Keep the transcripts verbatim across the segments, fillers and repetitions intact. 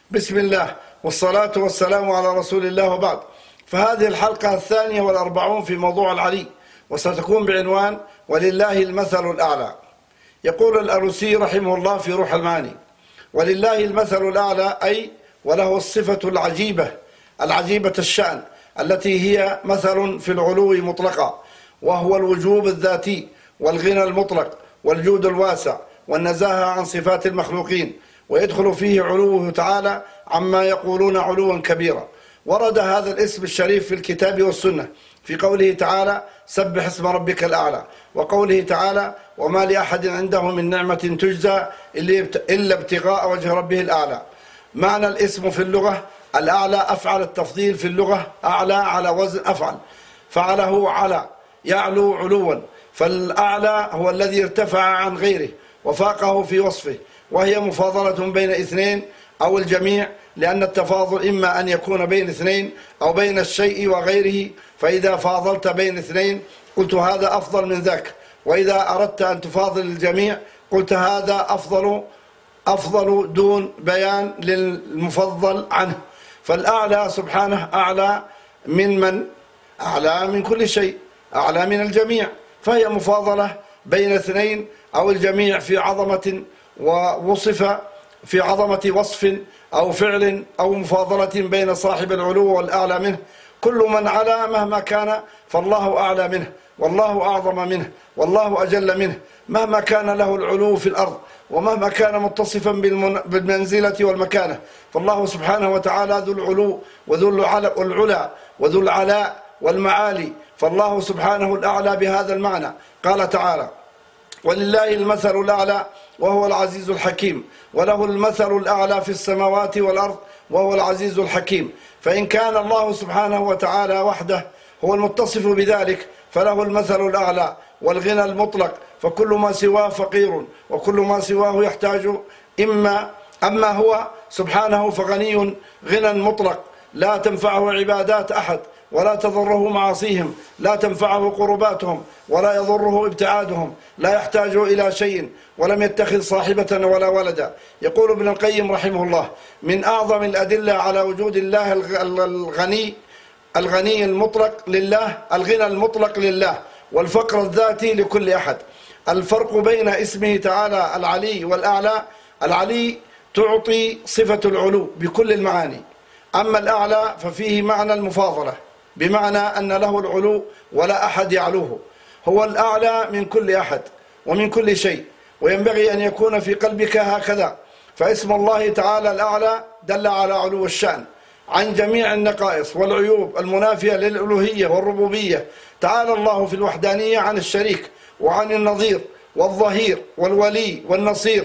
بسم الله والصلاة والسلام على رسول الله وبعد. فهذه الحلقة الثانية والأربعون في موضوع العلي، وستكون بعنوان ولله المثل الأعلى. يقول الألوسي رحمه الله في روح المعاني: ولله المثل الأعلى، أي وله الصفة العجيبة العجيبة الشأن التي هي مثل في العلو مطلقا، وهو الوجوب الذاتي والغنى المطلق والجود الواسع والنزاهة عن صفات المخلوقين، ويدخل فيه علوه تعالى عما يقولون علوا كبيرا. ورد هذا الاسم الشريف في الكتاب والسنة في قوله تعالى: سبح اسم ربك الأعلى، وقوله تعالى: وما لأحد عنده من نعمة تجزى إلا ابتغاء وجه ربه الأعلى. معنى الاسم في اللغة: الأعلى أفعل التفضيل في اللغة، أعلى على وزن أفعل، فعله على يعلو علوا، فالأعلى هو الذي ارتفع عن غيره وفاقه في وصفه، وهي مفاضلة بين اثنين أو الجميع، لأن التفاضل إما أن يكون بين اثنين أو بين الشيء وغيره، فإذا فاضلت بين اثنين قلت هذا أفضل من ذاك، وإذا أردت أن تفاضل الجميع قلت هذا أفضل أفضل دون بيان للمفضل عنه. فالأعلى سبحانه أعلى من من؟ أعلى من كل شيء، أعلى من الجميع، فهي مفاضلة بين اثنين أو الجميع في عظمة ووصف في عظمة وصف أو فعل، أو مفاضلة بين صاحب العلو والأعلى منه. كل من علا مهما كان فالله أعلى منه، والله أعظم منه، والله أجل منه، مهما كان له العلو في الأرض، ومهما كان متصفا بالمنزلة والمكانة، فالله سبحانه وتعالى ذو العلو وذو العلا وذو العلاء والمعالي، فالله سبحانه الأعلى بهذا المعنى. قال تعالى: ولله المثل الأعلى وهو العزيز الحكيم، وله المثل الأعلى في السماوات والأرض وهو العزيز الحكيم. فإن كان الله سبحانه وتعالى وحده هو المتصف بذلك فله المثل الأعلى والغنى المطلق، فكل ما سواه فقير، وكل ما سواه يحتاج. إما أما هو سبحانه فغني غنى مطلق، لا تنفعه عبادات أحد، ولا تضره معاصيهم، لا تنفعه قرباتهم، ولا يضره ابتعادهم، لا يحتاج إلى شيء، ولم يتخذ صاحبة ولا ولدا. يقول ابن القيم رحمه الله: من أعظم الأدلة على وجود الله الغني الغني المطلق لله الغنى المطلق لله، والفقر الذاتي لكل أحد. الفرق بين اسمه تعالى العلي والأعلى: العلي تعطي صفة العلو بكل المعاني، أما الأعلى ففيه معنى المفاضلة، بمعنى أن له العلو ولا أحد يعلوه، هو الأعلى من كل أحد ومن كل شيء، وينبغي أن يكون في قلبك هكذا. فاسم الله تعالى الأعلى دل على علو الشأن عن جميع النقائص والعيوب المنافية للألوهية والربوبية. تعالى الله في الوحدانية عن الشريك وعن النظير والظهير والولي والنصير،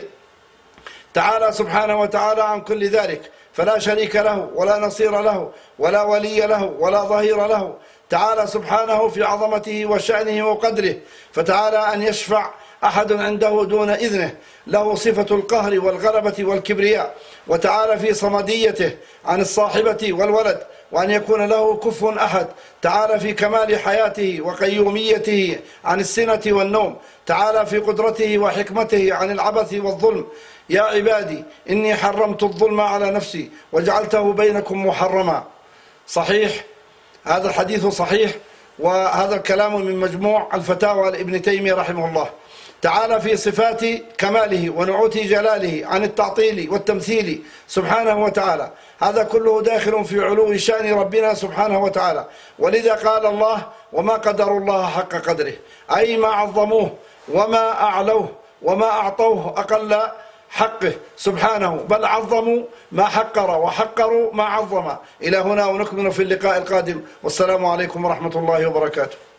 تعالى سبحانه وتعالى عن كل ذلك، فلا شريك له ولا نصير له ولا ولي له ولا ظهير له. تعالى سبحانه في عظمته وشأنه وقدره، فتعالى أن يشفع أحد عنده دون إذنه، له صفة القهر والغلبة والكبرياء. وتعالى في صمديته عن الصاحبة والولد، وأن يكون له كفء أحد. تعالى في كمال حياته وقيوميته عن السنة والنوم. تعالى في قدرته وحكمته عن العبث والظلم. يا عبادي إني حرمت الظلم على نفسي وجعلته بينكم محرما. صحيح، هذا الحديث صحيح، وهذا الكلام من مجموع الفتاوى لابن تيمية رحمه الله. تعالى في صفات كماله ونعوت جلاله عن التعطيل والتمثيل سبحانه وتعالى، هذا كله داخل في علو شأن ربنا سبحانه وتعالى. ولذا قال الله: وما قدر الله حق قدره، أي ما عظموه وما أعلوه وما أعطوه أقل حقه سبحانه، بل عظموا ما حقر وحقروا ما عظم. إلى هنا ونكمل في اللقاء القادم، والسلام عليكم ورحمة الله وبركاته.